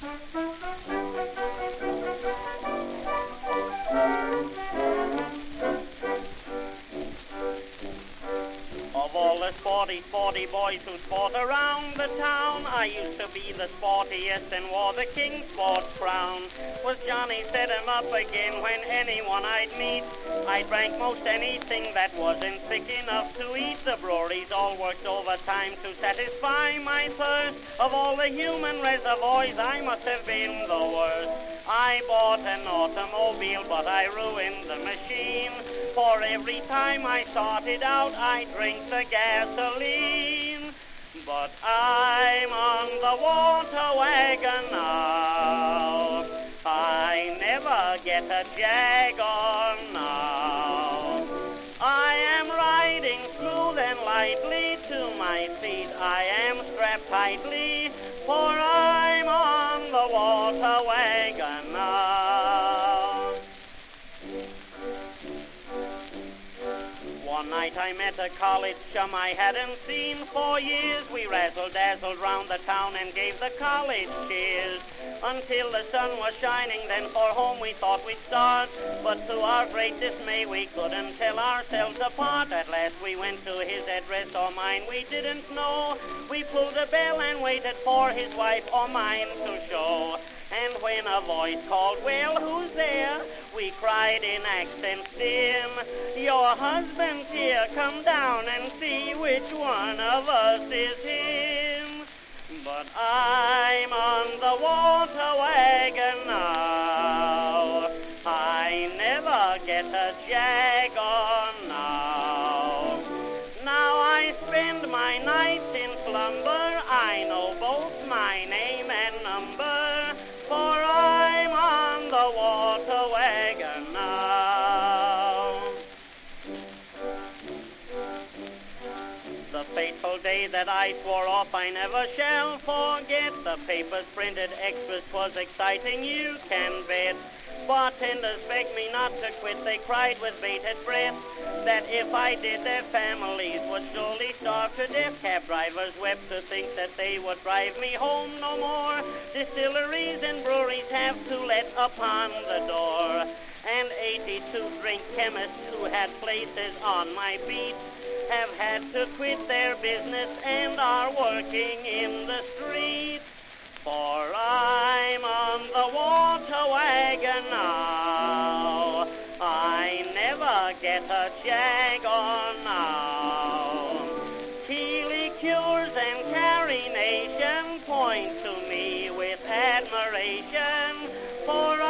Of all the sporty boys who sport around the town, I used to be the sportiest and wore the King Sports crown. Was Johnny set him up again when anyone I'd meet? I drank most anything that wasn't thick enough to eat. The breweries all worked overtime to satisfy my thirst. Of all the human reservoirs, I must have been the worst. I bought an automobile, but I ruined the machine. For every time I started out, I drink the gasoline. But I'm on the water wagon now. I never get a jag on now. I am riding smooth and lightly to my seat. I am strapped tightly, for I'm on the water wagon now. One night I met a college chum I hadn't seen for years. We razzle-dazzled round the town and gave the college cheers. Until the sun was shining, then for home we thought we'd start. But to our great dismay we couldn't tell ourselves apart. At last we went to his address or mine, we didn't know. We pulled a bell and waited for his wife or mine to show. And when a voice called, "Well, who's there?" we cried in accents dim, "Your husband's here, come down and see which one of us is him." But I'm on the water wagon now. I never get a jag on now. Now I spend my nights in slumber. I know both my name and number, for I'm on the water wagon now. The fateful day that I swore off I never shall forget. The papers printed extras, 'twas exciting, you can bet. Bartenders begged me not to quit, they cried with bated breath that if I did their families would surely starve to death. Cab drivers wept to think that they would drive me home no more. Distilleries and breweries have to let upon the door. And 82 drink chemists who had places on my beat have had to quit their business and are working in the streets. For I'm on the water wagon now. I never get a jag on now. Keeley Cures and Carrie Nation point to me with admiration, for